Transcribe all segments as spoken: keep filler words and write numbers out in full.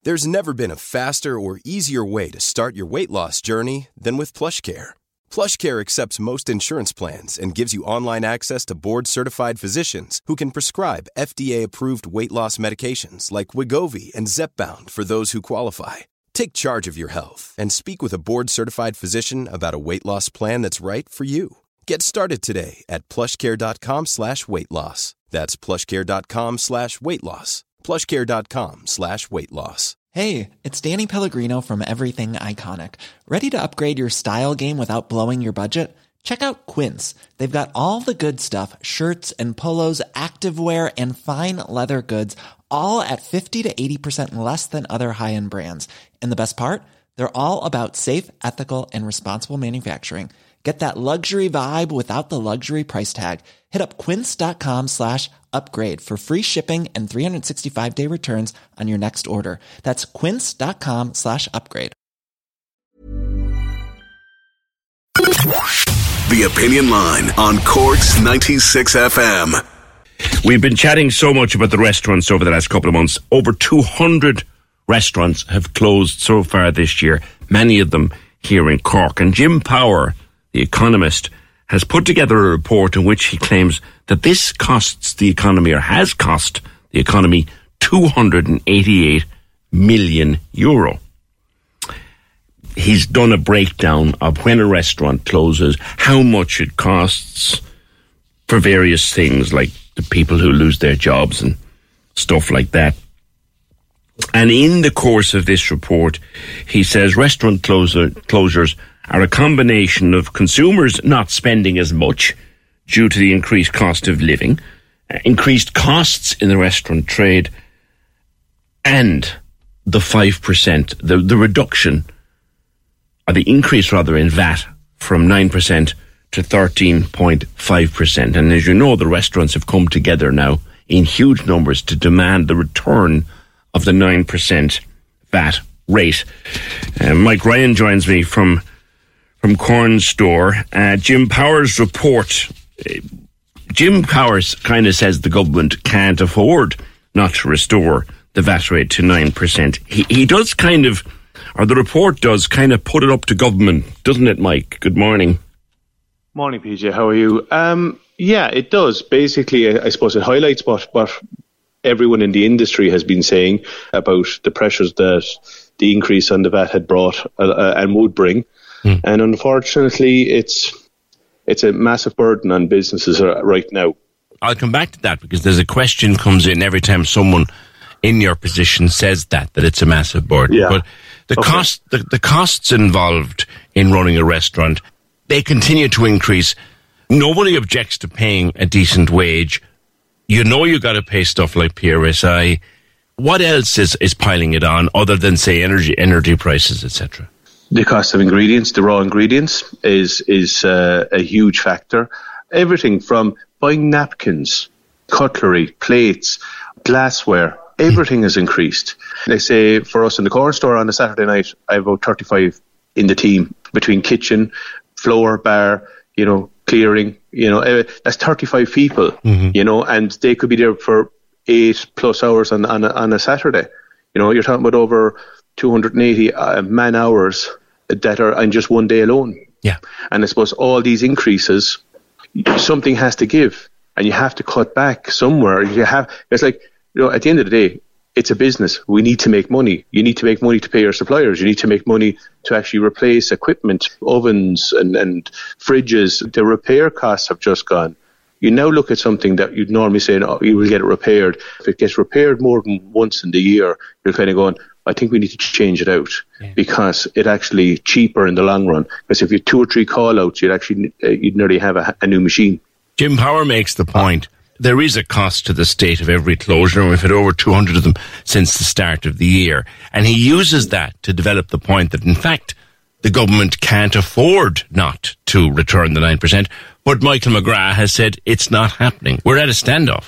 There's never been a faster or easier way to start your weight loss journey than with PlushCare. PlushCare accepts most insurance plans and gives you online access to board-certified physicians who can prescribe F D A-approved weight loss medications like Wegovy and Zepbound for those who qualify. Take charge of your health and speak with a board-certified physician about a weight loss plan that's right for you. Get started today at plushcare.com slash weight loss. That's plushcare.com slash weight loss. plushcare.com slash weight loss. Hey, it's Danny Pellegrino from Everything Iconic. Ready to upgrade your style game without blowing your budget? Check out Quince. They've got all the good stuff, shirts and polos, activewear, and fine leather goods, all at fifty to eighty percent less than other high-end brands. And the best part? They're all about safe, ethical, and responsible manufacturing. Get that luxury vibe without the luxury price tag. Hit up quince.com slash upgrade for free shipping and three sixty-five day returns on your next order. That's quince.com slash upgrade. The Opinion Line on Cork's ninety-six F M. We've been chatting so much about the restaurants over the last couple of months. Over two hundred restaurants have closed so far this year, many of them here in Cork. And Jim Power, the economist, has put together a report in which he claims that this costs the economy, or has cost the economy, two hundred eighty-eight million euro. He's done a breakdown of when a restaurant closes, how much it costs for various things like the people who lose their jobs and stuff like that. And in the course of this report, he says restaurant closer, closures are a combination of consumers not spending as much due to the increased cost of living, uh, increased costs in the restaurant trade, and the five percent, the, the reduction, or the increase rather, in V A T from nine percent to thirteen point five percent. And as you know, the restaurants have come together now in huge numbers to demand the return of the nine percent V A T rate. Uh, Mike Ryan joins me from from Corn Store. Uh, Jim Power's report. Uh, Jim Powers kind of says the government can't afford not to restore the V A T rate to nine percent. He, he does kind of, or the report does kind of put it up to government, doesn't it, Mike? Good morning. Morning, P J. How are you? Um, yeah, it does. Basically, I suppose it highlights what, what everyone in the industry has been saying about the pressures that the increase on the V A T had brought uh, and would bring. Mm. And unfortunately, it's it's a massive burden on businesses right now. I'll come back to that because there's a question comes in every time someone in your position says that, that it's a massive burden. Yeah. But the okay. cost, the, the costs involved in running a restaurant, they continue to increase. Nobody objects to paying a decent wage. You know you got to pay stuff like P R S I. What else is, is piling it on other than, say, energy energy prices, et cetera? The cost of ingredients, the raw ingredients, is is uh, a huge factor. Everything from buying napkins, cutlery, plates, glassware, everything has increased. They say for us in the Corn Store on a Saturday night, I have about thirty-five in the team between kitchen, floor, bar, you know, clearing, you know, uh, that's thirty-five people, mm-hmm. you know, and they could be there for eight plus hours on, on, a, on a Saturday. You know, you're talking about over two hundred eighty uh, man hours that are on just one day alone. Yeah. And I suppose all these increases, something has to give, and you have to cut back somewhere. You have, it's like, you know, at the end of the day, it's a business. We need to make money. You need to make money to pay your suppliers. You need to make money to actually replace equipment, ovens and, and fridges. The repair costs have just gone. You now look at something that you'd normally say, oh, you will get it repaired. If it gets repaired more than once in the year, you're kind of going, I think we need to change it out yeah. because it actually cheaper in the long run. Because if you have two or three call outs, you'd actually, uh, you'd nearly have a, a new machine. Jim Power makes the point. There is a cost to the state of every closure, and we've had over two hundred of them since the start of the year. And he uses that to develop the point that, in fact, the government can't afford not to return the nine percent. But Michael McGrath has said it's not happening. We're at a standoff.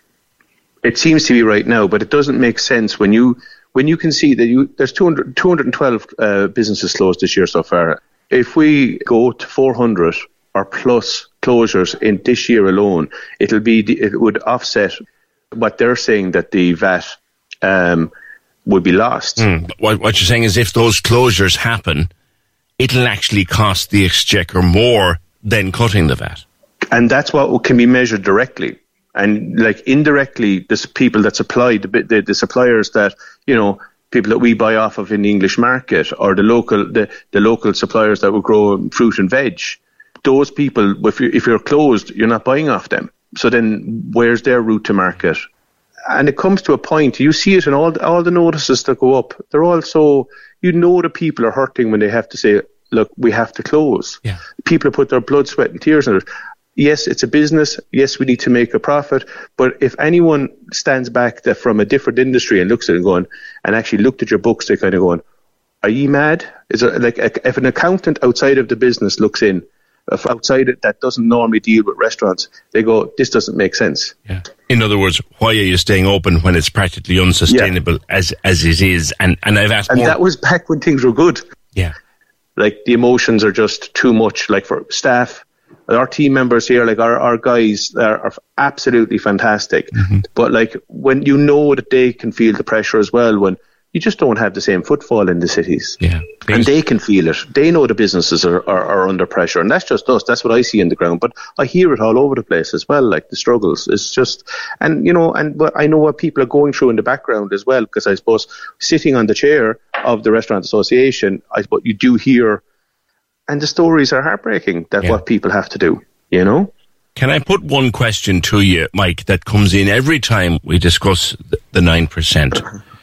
It seems to be right now, but it doesn't make sense when you when you can see that you, there's two hundred, two hundred twelve uh, businesses closed this year so far. If we go to four hundred or plus closures in this year alone, it'll be it would offset what they're saying that the V A T um, would be lost. Mm. What, what you're saying is if those closures happen, it'll actually cost the Exchequer more than cutting the V A T. And that's what can be measured directly. And like indirectly, the people that supply, the, the, the suppliers that, you know, people that we buy off of in the English market, or the local the, the local suppliers that will grow fruit and veg, those people, if, you, if you're closed, you're not buying off them. So then where's their route to market? And it comes to a point, you see it in all, all the notices that go up. They're all so, you know, the people are hurting when they have to say, look, we have to close. Yeah. People have put their blood, sweat and tears in it. Yes, it's a business. Yes, we need to make a profit. But if anyone stands back that from a different industry and looks at it going, and actually looked at your books, they're kind of going, are you mad? Is it like, if an accountant outside of the business looks in, if outside it that doesn't normally deal with restaurants, they go, this doesn't make sense. Yeah. In other words, why are you staying open when it's practically unsustainable yeah. as as it is? And and I've asked and more. that was back when things were good. Yeah. Like the emotions are just too much. Like for staff, our team members here, like our, our guys are, are absolutely fantastic. Mm-hmm. But like when you know that they can feel the pressure as well, when you just don't have the same footfall in the cities. Yeah. And they can feel it. They know the businesses are, are, are under pressure. And that's just us. That's what I see in the ground. But I hear it all over the place as well, like the struggles. It's just, and you know, and what I know what people are going through in the background as well, because I suppose sitting on the chair of the Restaurant Association, I suppose you do hear, and the stories are heartbreaking, that yeah. what people have to do, you know? Can I put one question to you, Mike, that comes in every time we discuss the nine percent?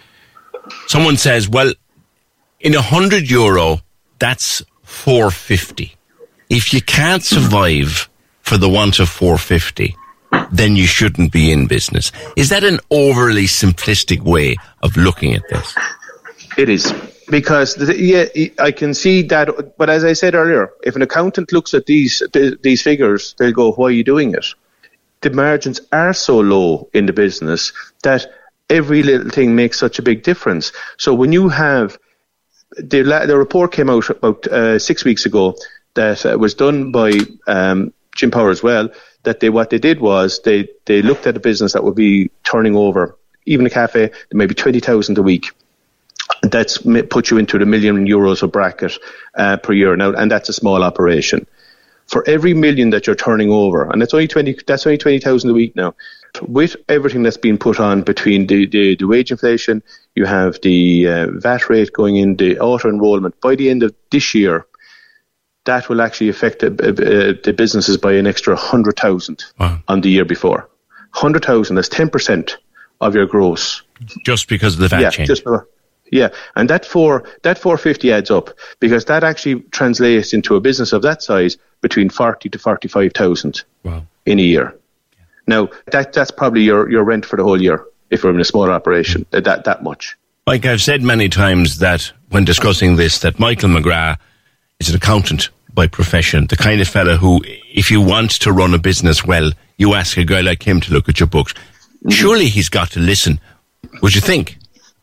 Someone says, well, in a hundred euro, that's four fifty. If you can't survive for the want of four fifty, then you shouldn't be in business. Is that an overly simplistic way of looking at this? It is. Because, yeah, I can see that. But as I said earlier, if an accountant looks at these these figures, they'll go, why are you doing it? The margins are so low in the business that every little thing makes such a big difference. So when you have, the, the report came out about uh, six weeks ago that uh, was done by um, Jim Power as well, that they what they did was they, they looked at a business that would be turning over, even a cafe, maybe twenty thousand a week. That's put you into the million euros of bracket uh, per year now, and that's a small operation. For every million that you're turning over, and that's only twenty, that's only twenty thousand a week now. With everything that's been put on between the, the, the wage inflation, you have the uh, V A T rate going in, the auto enrolment. By the end of this year, that will actually affect the, uh, the businesses by an extra hundred thousand wow. on the year before. Hundred thousand. That's ten percent of your gross. Just because of the V A T yeah, change. Just, Yeah, and that four that four fifty adds up, because that actually translates into a business of that size between forty to forty five thousand wow. in a year. Yeah. Now that that's probably your, your rent for the whole year if you're in a small operation. Mm. That that much. Like I've said many times that when discussing this, that Michael McGrath is an accountant by profession, the kind of fella who, if you want to run a business well, you ask a guy like him to look at your books. Mm-hmm. Surely he's got to listen. Would you think?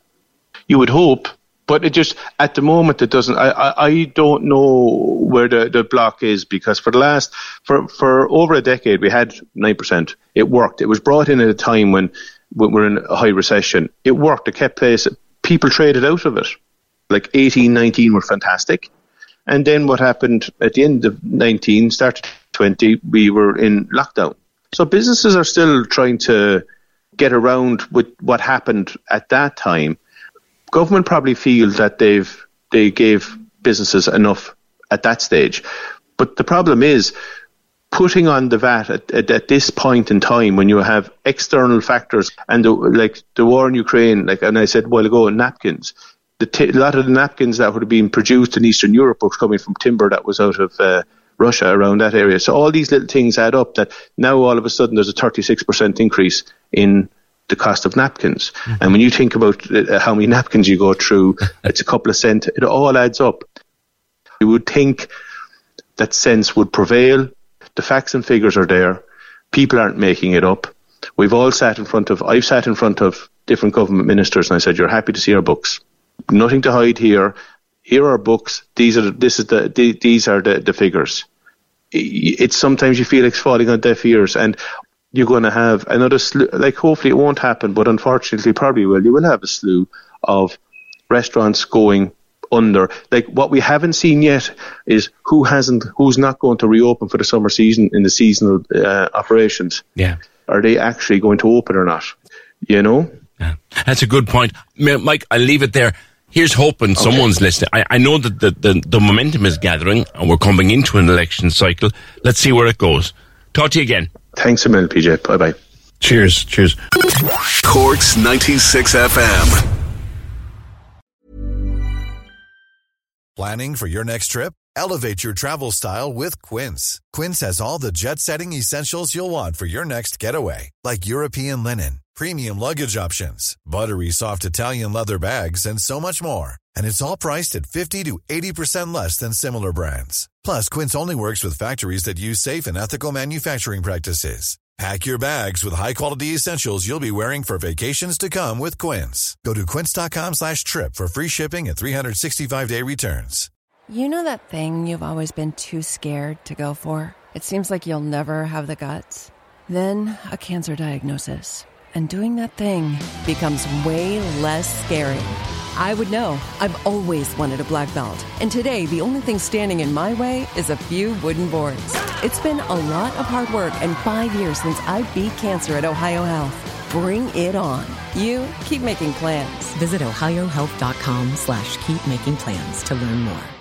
You would hope, but it just, at the moment, it doesn't. I, I, I don't know where the, the block is, because for the last, for, for over a decade, we had nine percent. It worked. It was brought in at a time when, when we're in a high recession. It worked. It kept pace. People traded out of it. Like eighteen, nineteen were fantastic. And then what happened at the end of nineteen, started twenty, we were in lockdown. So businesses are still trying to get around with what happened at that time. Government probably feels that they've they gave businesses enough at that stage, but the problem is putting on the V A T at, at, at this point in time when you have external factors and the, like the war in Ukraine, like and I said a while ago, napkins. The t- a lot of the napkins that would have been produced in Eastern Europe were coming from timber that was out of uh, Russia, around that area. So all these little things add up that now all of a sudden there's a thirty-six percent increase in the cost of napkins. Mm-hmm. And when you think about uh, how many napkins you go through, it's a couple of cents, it all adds up. You would think that sense would prevail. The facts and figures are there. People aren't making it up. We've all sat in front of, I've sat in front of different government ministers and I said, you're happy to see our books. Nothing to hide here. Here are our books. These are the, this is the, the these are the, the figures. It's sometimes you feel like it's falling on deaf ears, and you're going to have another slew, like hopefully it won't happen, but unfortunately probably will. You will have a slew of restaurants going under. Like, what we haven't seen yet is who hasn't, who's not going to reopen for the summer season in the seasonal uh, operations. Yeah. Are they actually going to open or not? You know? Yeah. That's a good point. Mike, I'll leave it there. Here's hoping okay. someone's listening. I, I know that the, the, the momentum is gathering and we're coming into an election cycle. Let's see where it goes. Talk to you again. Thanks a million, P J. Bye-bye. Cheers. Cheers. Cork's ninety-six F M. Planning for your next trip? Elevate your travel style with Quince. Quince has all the jet-setting essentials you'll want for your next getaway, like European linen, premium luggage options, buttery soft Italian leather bags, and so much more. And it's all priced at fifty to eighty percent less than similar brands. Plus, Quince only works with factories that use safe and ethical manufacturing practices. Pack your bags with high-quality essentials you'll be wearing for vacations to come with Quince. Go to quince.com slash trip for free shipping and three sixty-five day returns. You know that thing you've always been too scared to go for? It seems like you'll never have the guts. Then, a cancer diagnosis. And doing that thing becomes way less scary. I would know. I've always wanted a black belt. And today, the only thing standing in my way is a few wooden boards. It's been a lot of hard work and five years since I beat cancer at Ohio Health. Bring it on. You keep making plans. Visit ohio health dot com slash keep making plans to learn more.